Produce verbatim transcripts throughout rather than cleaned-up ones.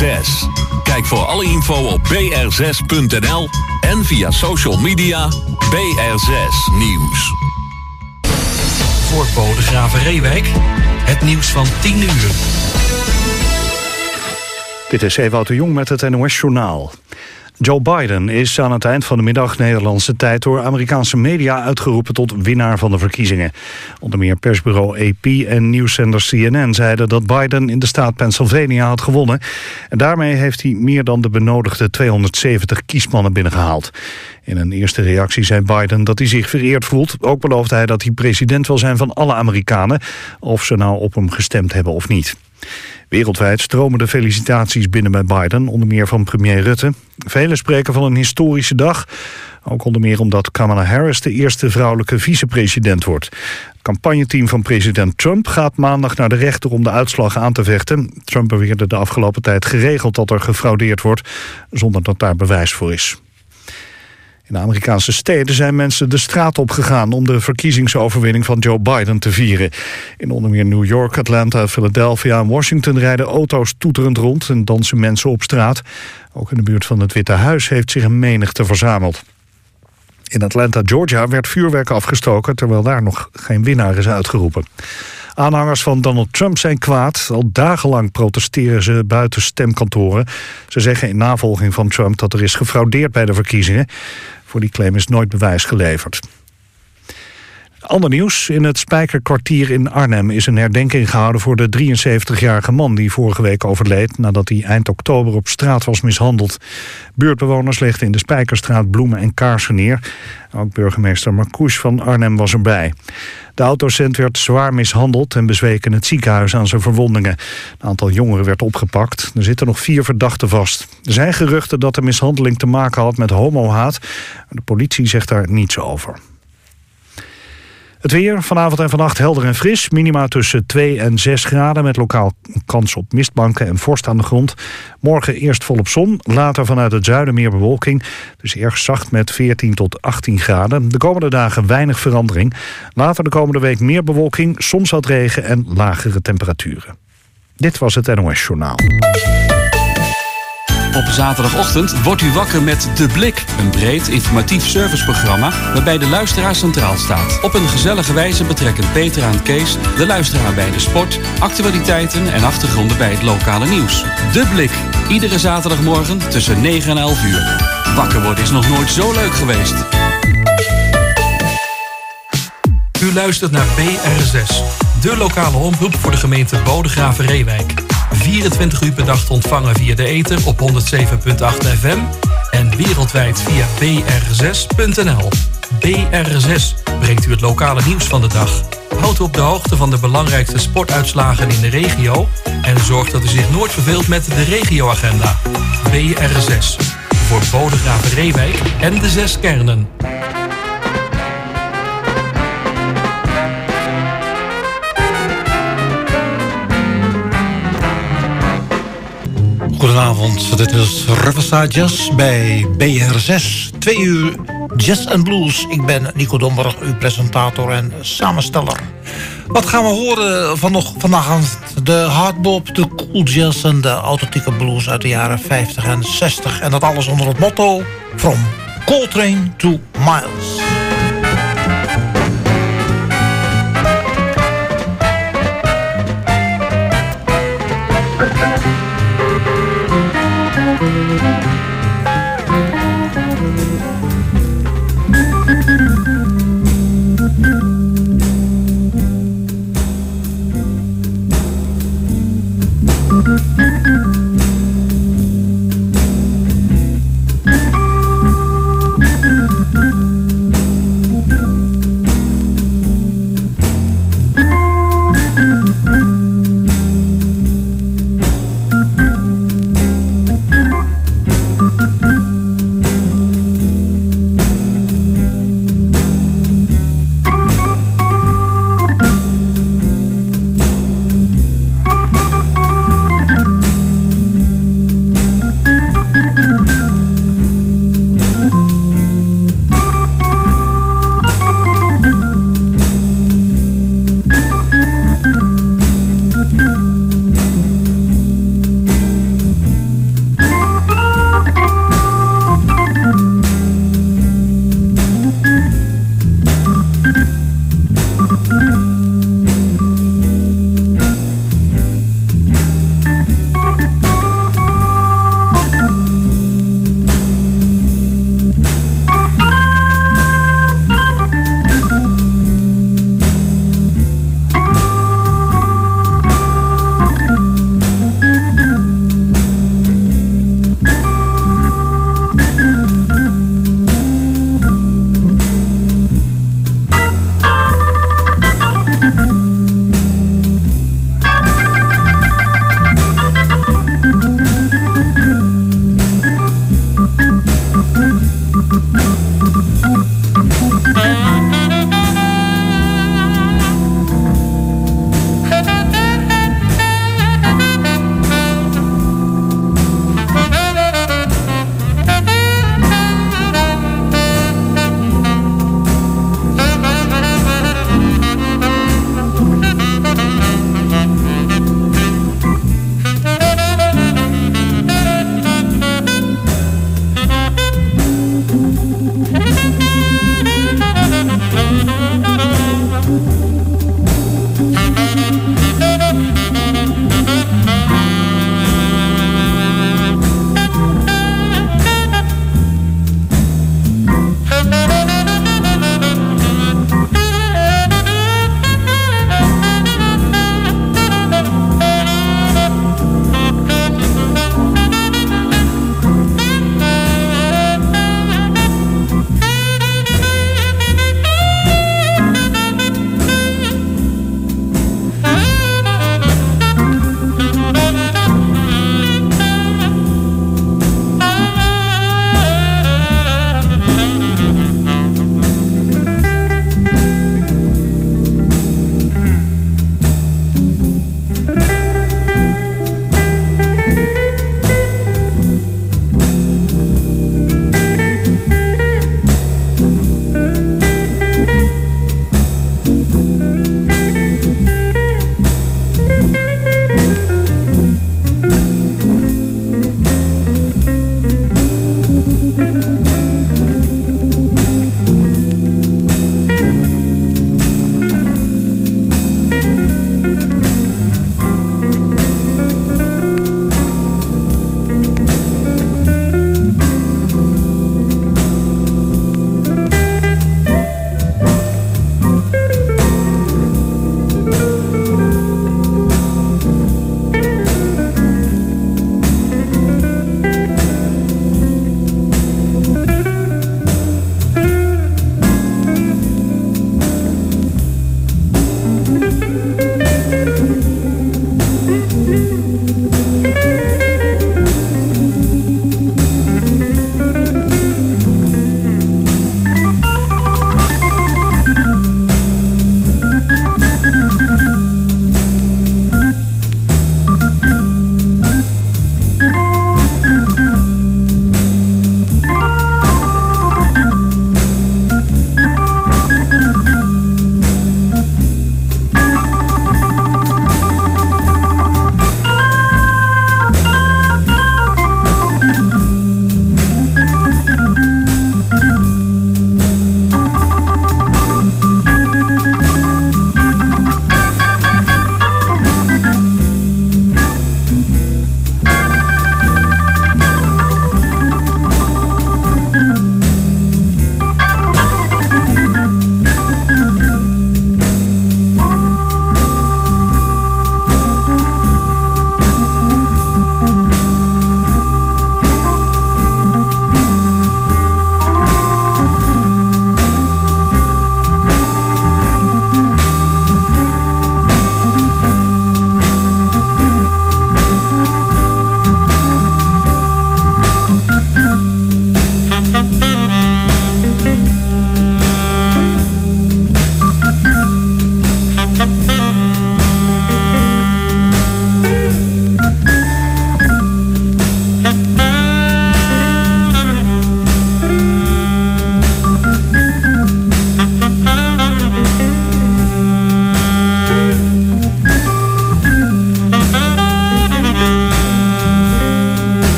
zes. Kijk voor alle info op b r zes punt n l en via social media B R zes Nieuws. Voor Bodegraven Reewijk, het nieuws van tien uur. Dit is Ewout de Jong met het N O S-journaal. Joe Biden is aan het eind van de middag Nederlandse tijd door Amerikaanse media uitgeroepen tot winnaar van de verkiezingen. Onder meer persbureau A P en nieuwszender C N N zeiden dat Biden in de staat Pennsylvania had gewonnen. En daarmee heeft hij meer dan de benodigde tweehonderdzeventig kiesmannen binnengehaald. In een eerste reactie zei Biden dat hij zich vereerd voelt. Ook beloofde hij dat hij president wil zijn van alle Amerikanen, of ze nou op hem gestemd hebben of niet. Wereldwijd stromen de felicitaties binnen bij Biden, onder meer van premier Rutte. Velen spreken van een historische dag, ook onder meer omdat Kamala Harris de eerste vrouwelijke vicepresident wordt. Het campagneteam van president Trump gaat maandag naar de rechter om de uitslag aan te vechten. Trump beweerde de afgelopen tijd geregeld dat er gefraudeerd wordt, zonder dat daar bewijs voor is. In de Amerikaanse steden zijn mensen de straat op gegaan om de verkiezingsoverwinning van Joe Biden te vieren. In onder meer New York, Atlanta, Philadelphia en Washington rijden auto's toeterend rond en dansen mensen op straat. Ook in de buurt van het Witte Huis heeft zich een menigte verzameld. In Atlanta, Georgia werd vuurwerk afgestoken, terwijl daar nog geen winnaar is uitgeroepen. Aanhangers van Donald Trump zijn kwaad. Al dagenlang protesteren ze buiten stemkantoren. Ze zeggen in navolging van Trump dat er is gefraudeerd bij de verkiezingen. Voor die claim is nooit bewijs geleverd. Ander nieuws. In het Spijkerkwartier in Arnhem is een herdenking gehouden voor de drieënzeventigjarige man die vorige week overleed nadat hij eind oktober op straat was mishandeld. Buurtbewoners legden in de Spijkerstraat bloemen en kaarsen neer. Ook burgemeester Marcouch van Arnhem was erbij. De oud-docent werd zwaar mishandeld en bezweek in het ziekenhuis aan zijn verwondingen. Een aantal jongeren werd opgepakt. Er zitten nog vier verdachten vast. Er zijn geruchten dat de mishandeling te maken had met homohaat. De politie zegt daar niets over. Het weer, vanavond en vannacht helder en fris. Minima tussen twee en zes graden met lokaal kans op mistbanken en vorst aan de grond. Morgen eerst volop zon, later vanuit het zuiden meer bewolking. Dus erg zacht met veertien tot achttien graden. De komende dagen weinig verandering. Later de komende week meer bewolking, soms wat regen en lagere temperaturen. Dit was het N O S-journaal. Op zaterdagochtend wordt u wakker met De Blik. Een breed informatief serviceprogramma waarbij de luisteraar centraal staat. Op een gezellige wijze betrekken Peter en Kees de luisteraar bij de sport, actualiteiten en achtergronden bij het lokale nieuws. De Blik. Iedere zaterdagmorgen tussen negen en elf uur. Wakker worden is nog nooit zo leuk geweest. U luistert naar B R zes, de lokale omroep voor de gemeente Bodegraven-Reewijk. vierentwintig uur per dag te ontvangen via de ether op honderdzeven komma acht F M en wereldwijd via b r zes punt n l. B R zes brengt u het lokale nieuws van de dag. Houdt u op de hoogte van de belangrijkste sportuitslagen in de regio en zorgt dat u zich nooit verveelt met de regioagenda. B R zes, voor Bodegraven-Reewijk en de zes kernen. Goedenavond, dit is Riverside Jazz bij B R zes. Twee uur jazz en blues. Ik ben Nico Domberg, uw presentator en samensteller. Wat gaan we horen van nog vandaag? De hardbop, de cool jazz en de authentieke blues uit de jaren vijftig en zestig. En dat alles onder het motto From Coltrane to Miles.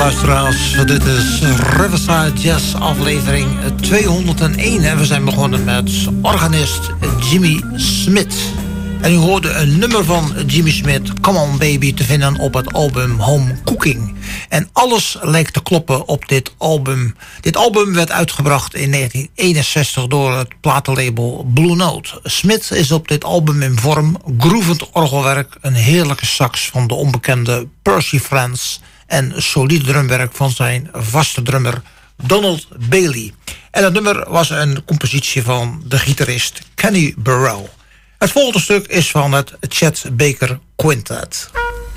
luisteraars, dit is Riverside Jazz aflevering tweehonderdéén. En we zijn begonnen met organist Jimmy Smith. En u hoorde een nummer van Jimmy Smith, Come On Baby, te vinden op het album Home Cooking. En alles lijkt te kloppen op dit album. Dit album werd uitgebracht in negentien eenenzestig door het platenlabel Blue Note. Smith is op dit album in vorm, groovend orgelwerk, een heerlijke sax van de onbekende Percy Franz en solide drumwerk van zijn vaste drummer Donald Bailey. En het nummer was een compositie van de gitarist Kenny Burrell. Het volgende stuk is van het Chet Baker Quintet.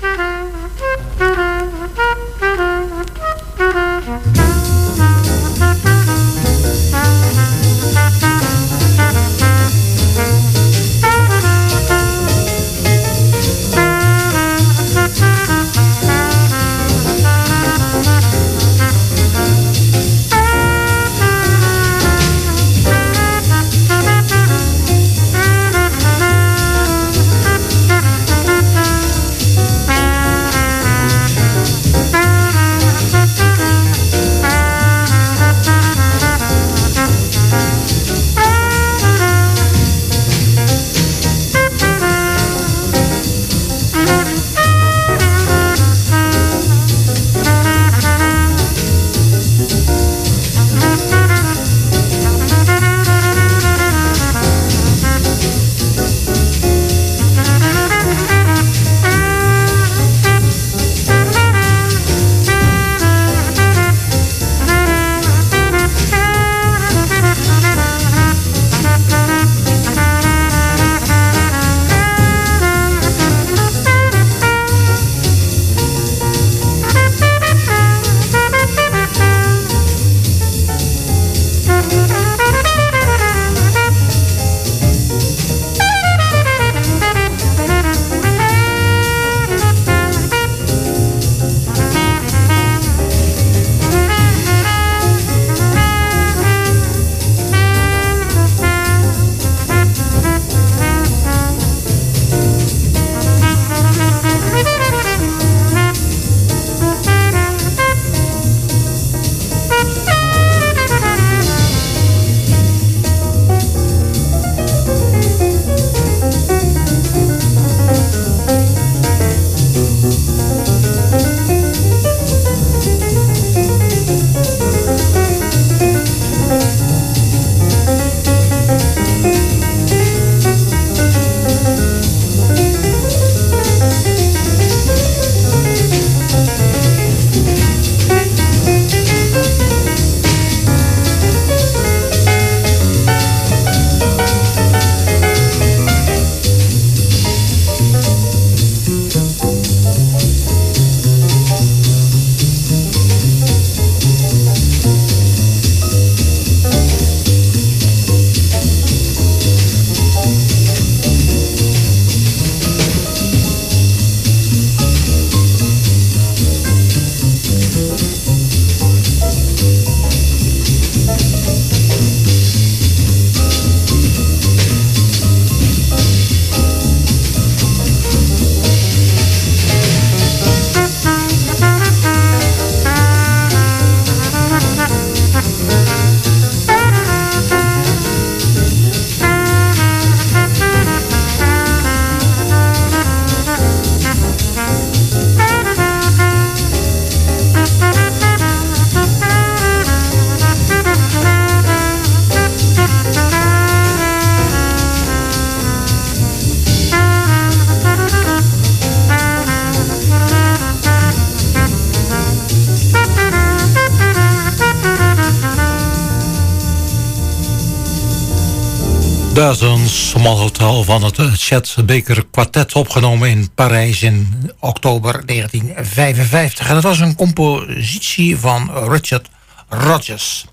Dat is een small hotel van het Chet Baker Quartet, opgenomen in Parijs in oktober negentien vijfenvijftig. En dat was een compositie van Richard Rodgers.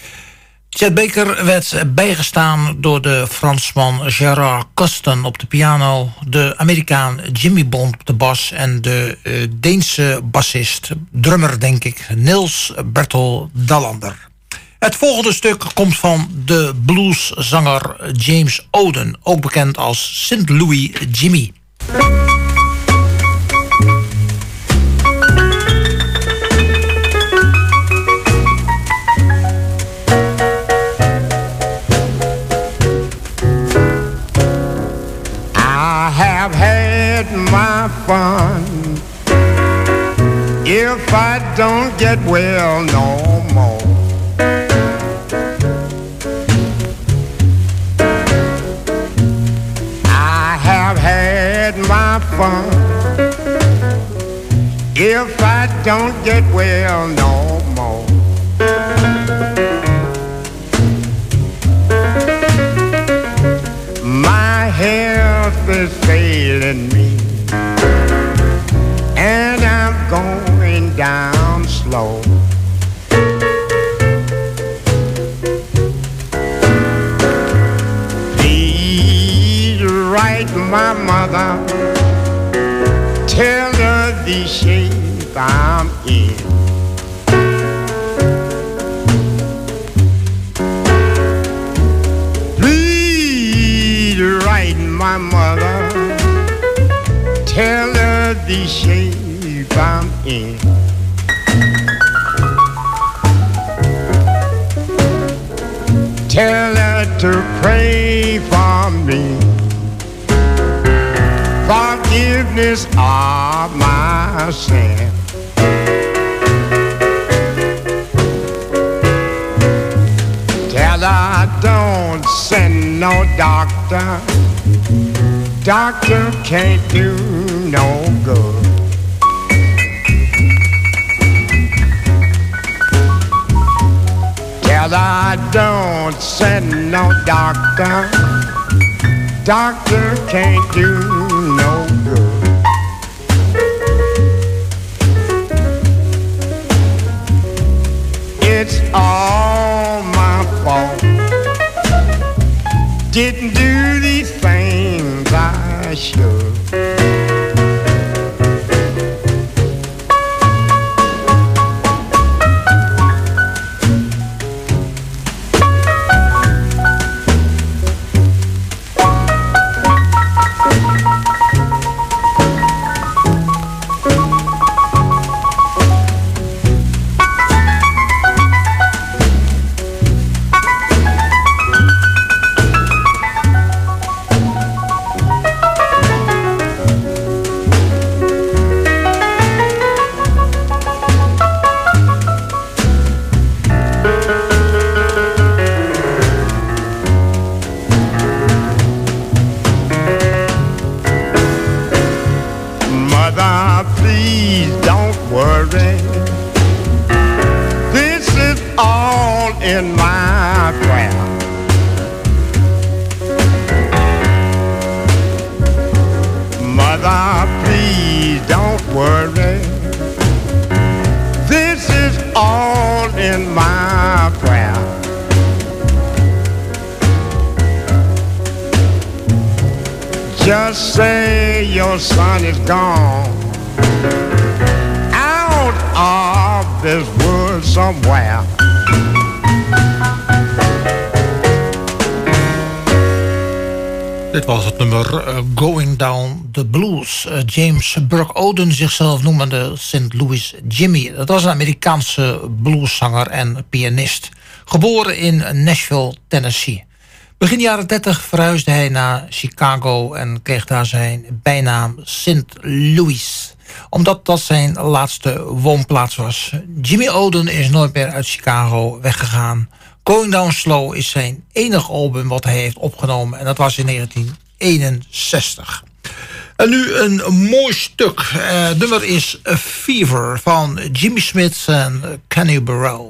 Chet Baker werd bijgestaan door de Fransman Gerard Coston op de piano, de Amerikaan Jimmy Bond op de bas en de uh, Deense bassist, drummer denk ik, Niels Bertel Dallander. Het volgende stuk komt van de blueszanger James Oden, ook bekend als Saint Louis Jimmy. my fun if I don't get well no more. I have had my fun if I don't get well no more. My health is failing me, and I'm going down slow. Please write my mother, tell her the shape I'm in. Please write my mother, tell her the shape I'm in. Tell her to pray for me, forgiveness of my sin. Tell her don't send no doctor, doctor can't do no good. Tell her don't send no doctor, doctor can't do no good. It's all my fault, didn't do these things I should. In my prayer, Mother, please don't worry. This is all in my prayer. Just say your son is gone out of this world somewhere. Dit was het nummer uh, Going Down the Blues. Uh, James Burke Oden, zichzelf noemende Saint Louis Jimmy. Dat was een Amerikaanse blueszanger en pianist. Geboren in Nashville, Tennessee. Begin jaren dertig verhuisde hij naar Chicago en kreeg daar zijn bijnaam Saint Louis, omdat dat zijn laatste woonplaats was. Jimmy Oden is nooit meer uit Chicago weggegaan. Going Down Slow is zijn enige album wat hij heeft opgenomen. En dat was in negentien eenenzestig. En nu een mooi stuk. Uh, het nummer is A Fever van Jimmy Smith en Kenny Burrell.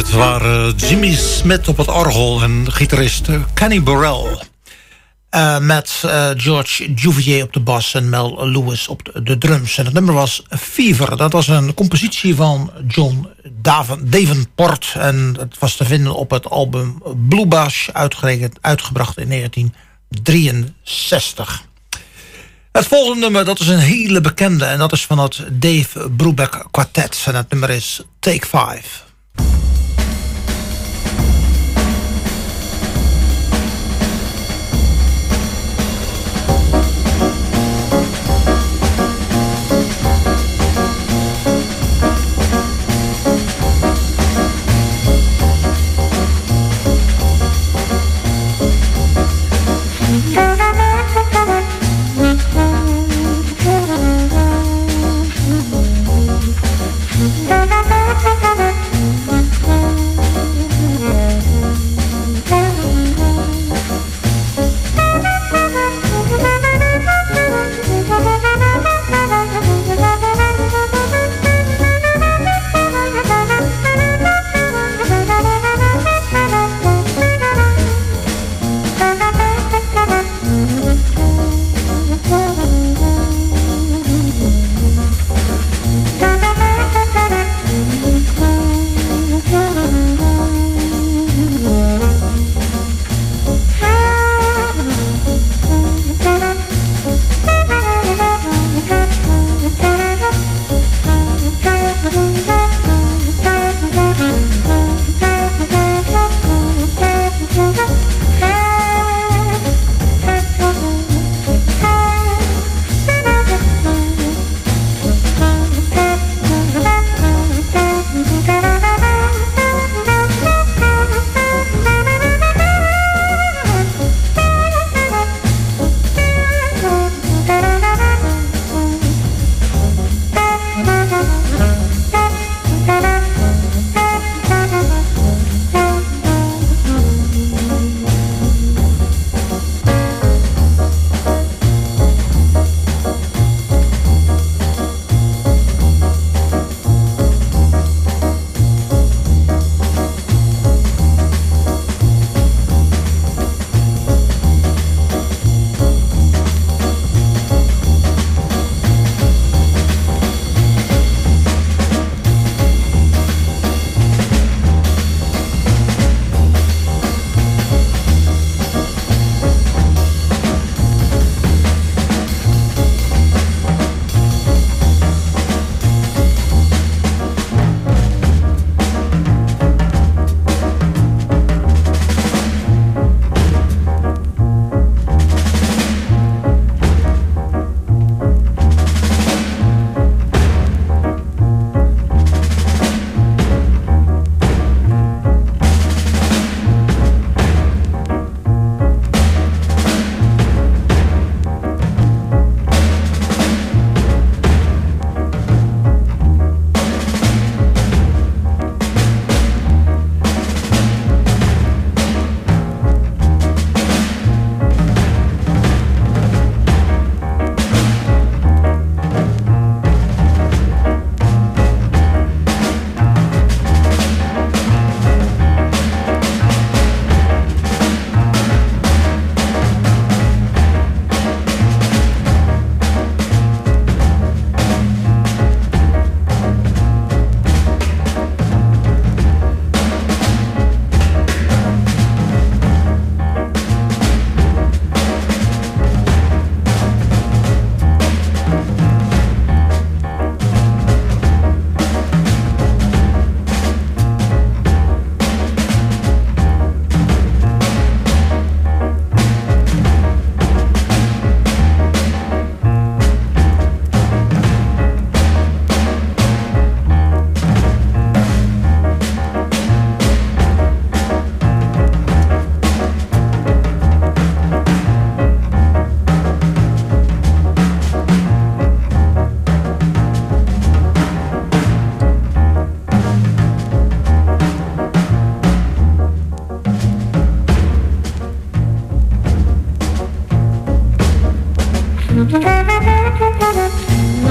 Het waren Jimmy Smith op het orgel en gitarist Kenny Burrell. Uh, met uh, George Duvier op de bas en Mel Lewis op de, de drums. En het nummer was Fever. Dat was een compositie van John Daven, Davenport. En het was te vinden op het album Blue Bash, uitgebracht in negentien drieënzestig. Het volgende nummer, dat is een hele bekende. En dat is van het Dave Brubeck Quartet. En het nummer is Take Five.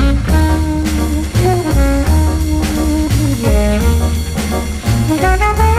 Da da da.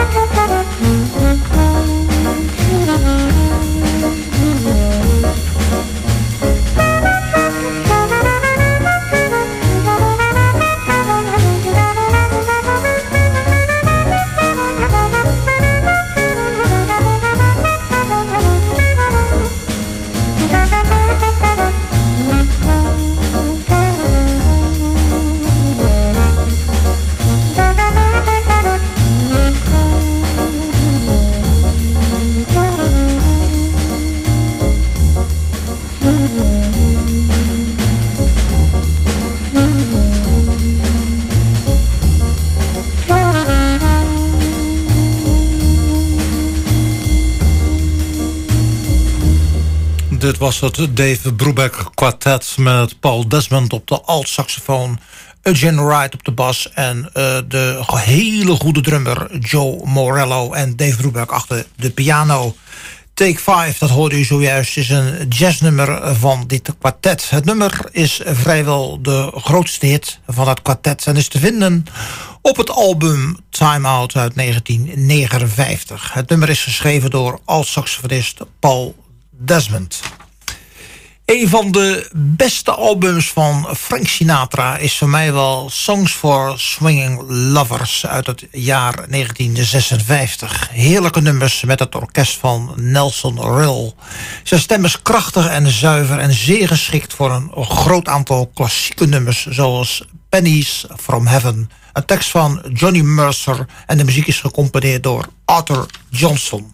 Dit was het Dave Brubeck Quartet met Paul Desmond op de alt-saxofoon, Eugene Wright op de bas en uh, de hele goede drummer Joe Morello en Dave Brubeck achter de piano. Take Five, dat hoorde u zojuist, is een jazznummer van dit kwartet. Het nummer is vrijwel de grootste hit van het kwartet en is te vinden op het album Time Out uit negentien negenenvijftig. Het nummer is geschreven door alt-saxofonist Paul Desmond. Een van de beste albums van Frank Sinatra is voor mij wel Songs for Swinging Lovers uit het jaar negentien zesenvijftig. Heerlijke nummers met het orkest van Nelson Riddle. Zijn stem is krachtig en zuiver en zeer geschikt voor een groot aantal klassieke nummers zoals Pennies from Heaven. Een tekst van Johnny Mercer en de muziek is gecomponeerd door Arthur Johnson.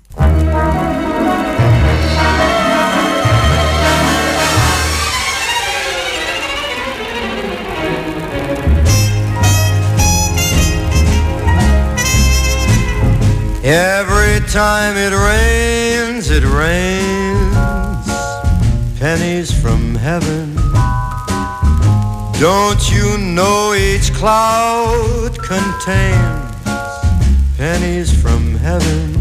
Every time it rains, it rains pennies from heaven. Don't you know each cloud contains pennies from heaven?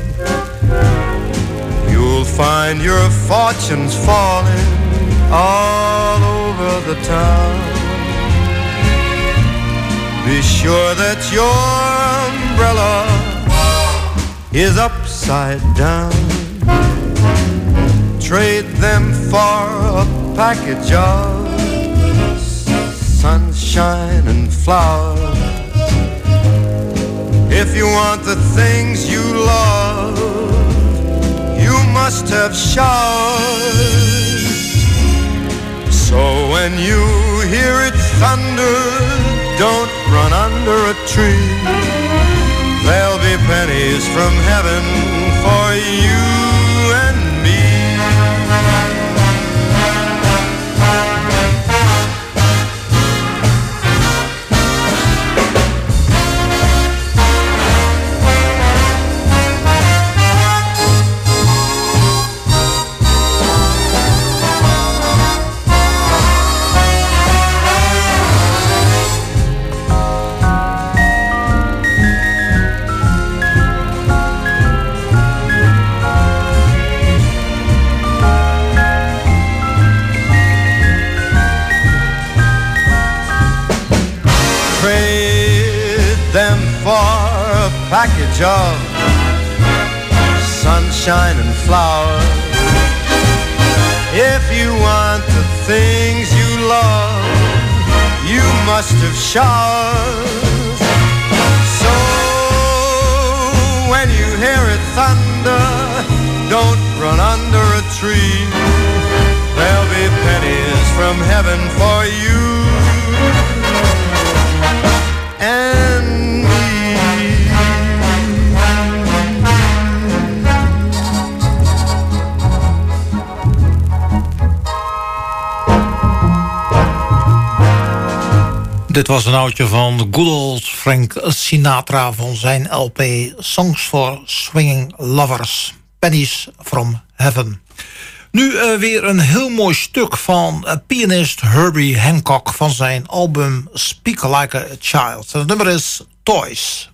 You'll find your fortunes falling all over the town. Be sure that your umbrella is upside down. Trade them for a package of sunshine and flowers. If you want the things you love, you must have showers. So when you hear it thunder, don't run under a tree. There'll be pennies from heaven for you and me. Package of sunshine and flowers. If you want the things you love, you must have showers. So when you hear it thunder, don't run under a tree. There'll be pennies from heaven for you and me. Dit was een oudje van good old Frank Sinatra van zijn L P Songs for Swinging Lovers, Pennies from Heaven. Nu uh, weer een heel mooi stuk van uh, pianist Herbie Hancock van zijn album Speak Like a Child. Het nummer is Toys.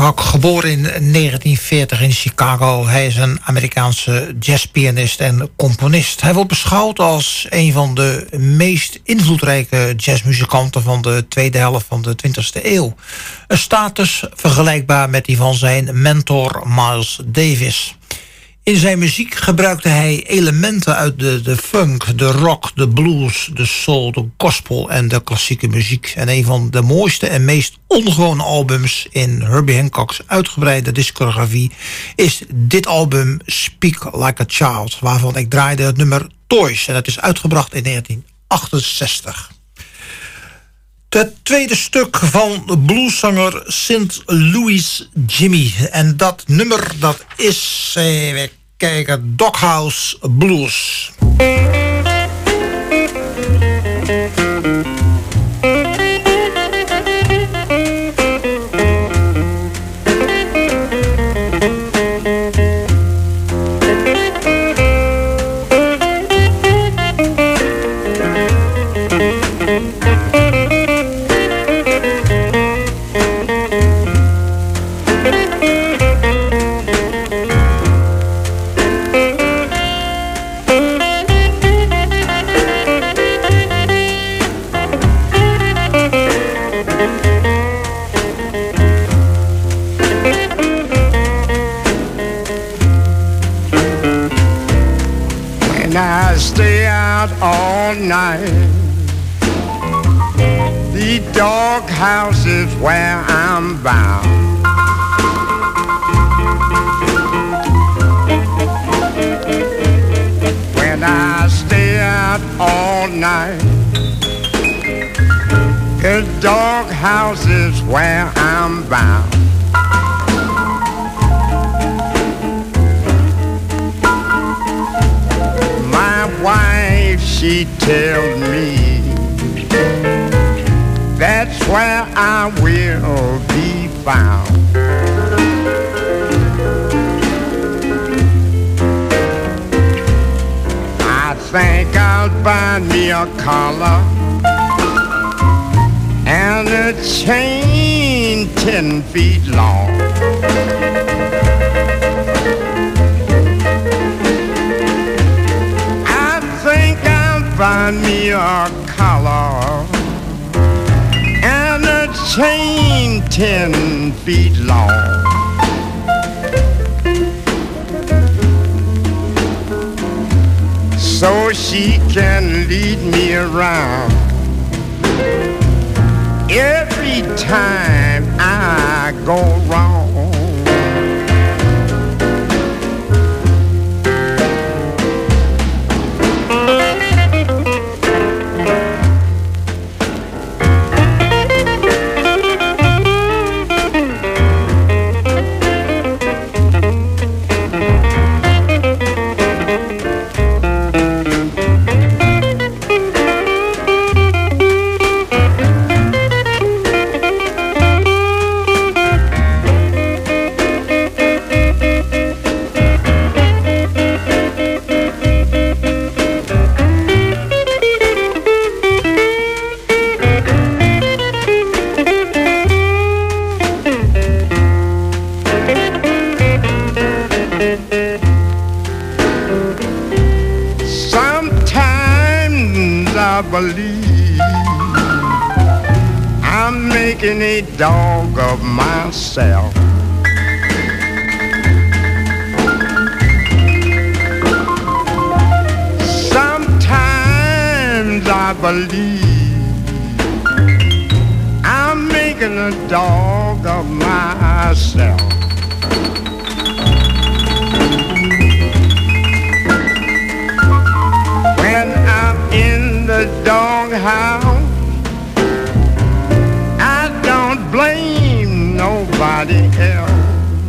Hancock, geboren in negentien veertig in Chicago. Hij is een Amerikaanse jazzpianist en componist. Hij wordt beschouwd als een van de meest invloedrijke jazzmuzikanten van de tweede helft van de twintigste eeuw. Een status vergelijkbaar met die van zijn mentor Miles Davis. In zijn muziek gebruikte hij elementen uit de, de funk, de rock, de blues, de soul, de gospel en de klassieke muziek. En een van de mooiste en meest ongewone albums in Herbie Hancock's uitgebreide discografie is dit album Speak Like a Child, waarvan ik draaide het nummer Toys. En dat is uitgebracht in negentien achtenzestig. Het tweede stuk van de blueszanger Saint Louis Jimmy. En dat nummer, dat is, even kijken, Doghouse Blues. Stay out all night. The doghouse is where I'm bound. When I stay out all night, the doghouse is where I'm bound. Wife, she tells me that's where I will be found. I think I'll find me a collar and a chain ten feet long. Find me a collar and a chain ten feet long. So she can lead me around every time I go wrong. Believe I'm making a dog of myself. Sometimes I believe I'm making a dog of myself. The doghouse, I don't blame nobody else.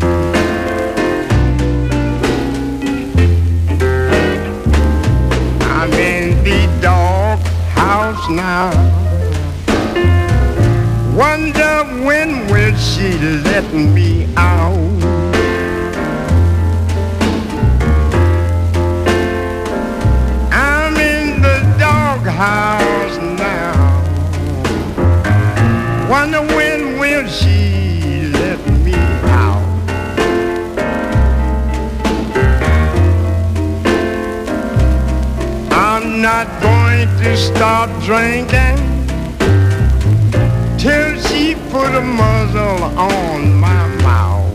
I'm in the doghouse now. Wonder when will she let me out? House now. Wonder when will she let me not going to stop drinking till she put a muzzle on my mouth.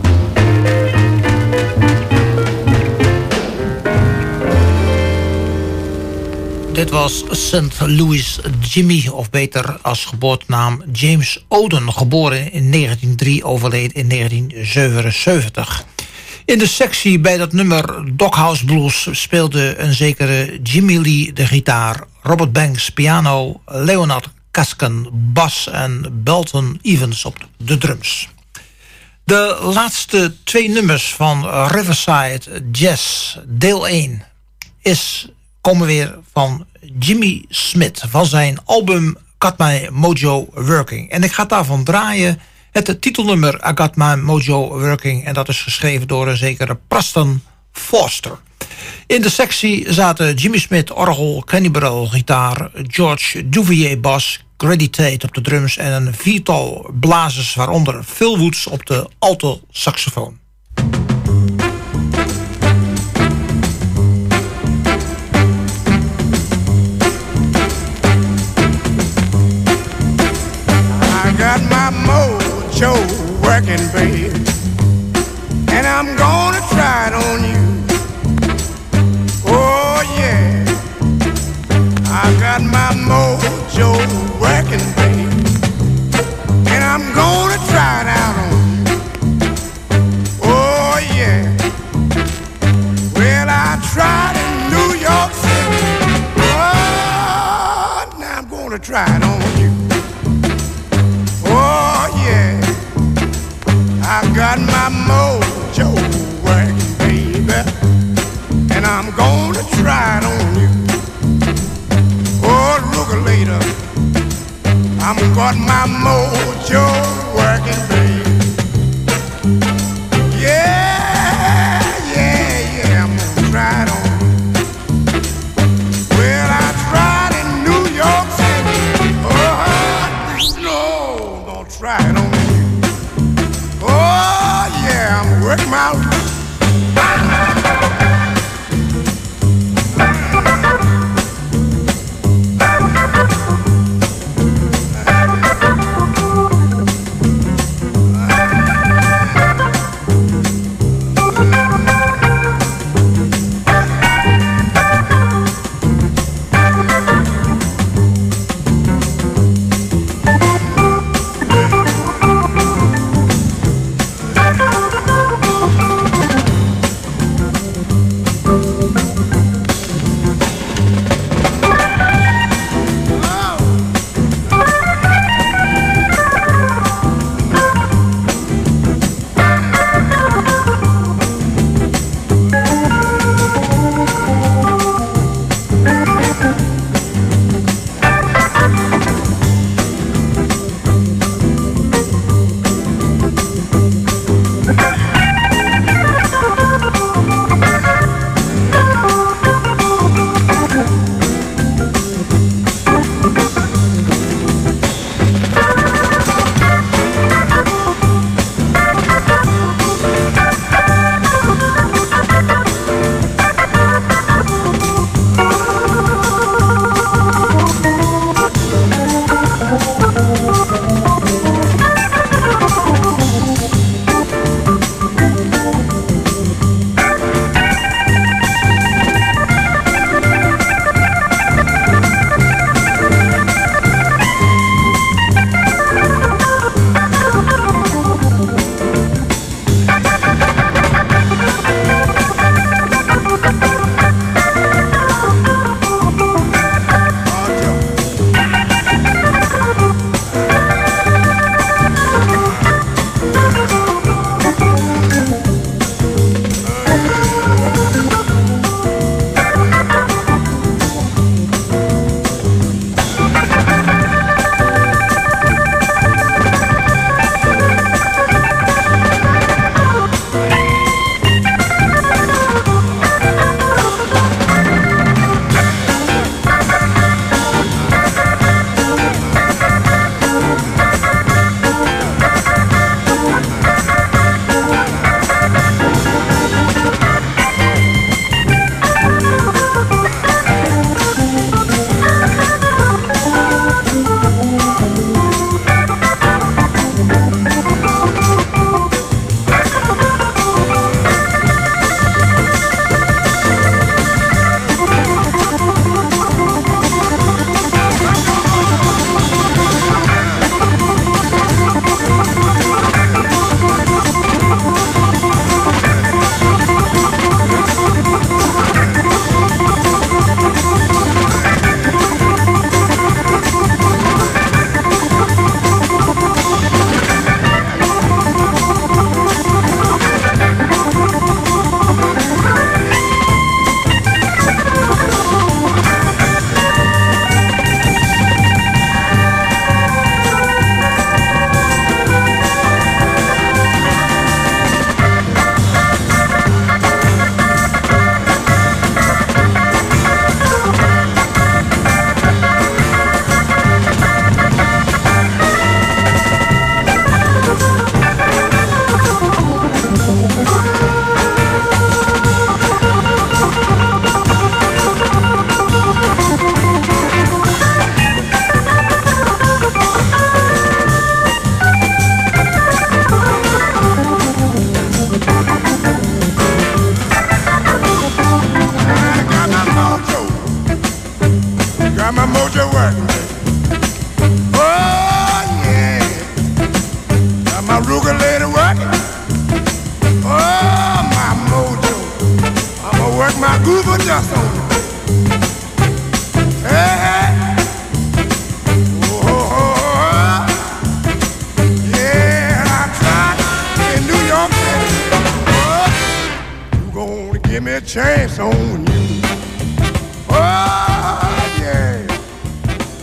Dit was Saint Louis Jimmy, of beter als geboortenaam James Oden, geboren in negentien nul drie, overleden in negentien zevenenzeventig. In de sectie bij dat nummer Doghouse Blues speelde een zekere Jimmy Lee de gitaar, Robert Banks piano, Leonard Kasken bas en Belton Evans op de drums. De laatste twee nummers van Riverside Jazz, deel één, is, komen weer van Jimmy Smith van zijn album Got My Mojo Working. En ik ga daarvan draaien het titelnummer I Got My Mojo Working. En dat is geschreven door een zekere Preston Foster. In de sectie zaten Jimmy Smith orgel, Kenny Burrell gitaar, George Duvier bas, Grady Tate op de drums en een viertal blazers, waaronder Phil Woods op de alto saxofoon. I got my mojo working, babe, and I'm gonna try it on you. Oh yeah, I got my mojo working, babe, and I'm gonna try it out on you. Oh yeah, well I tried in New York City. Oh, now I'm gonna try it on you. Oh yeah, I got my mojo working, baby, and I'm gonna try it on you. Oh, look later, I'm got my mojo working, baby. Yeah, yeah, yeah, I'm gonna try it on you. Well, I tried in New York City. Oh, no, I'm gonna try it on you. Oh, yeah, I'm working my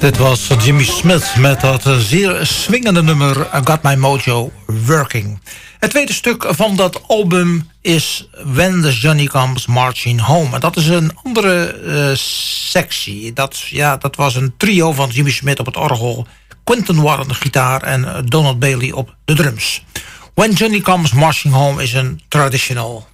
Dit was Jimmy Smith met dat zeer swingende nummer I Got My Mojo Working. Het tweede stuk van dat album is When the Johnny Comes Marching Home. En dat is een andere uh, sectie. Dat, ja, dat was een trio van Jimmy Smith op het orgel, Quinton Warren de gitaar en Donald Bailey op de drums. When Johnny Comes Marching Home is een traditional.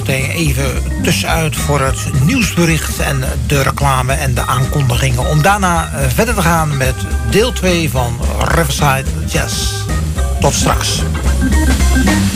zometeen even tussenuit voor het nieuwsbericht en de reclame en de aankondigingen. Om daarna verder te gaan met deel twee van Riverside Jazz. Tot straks.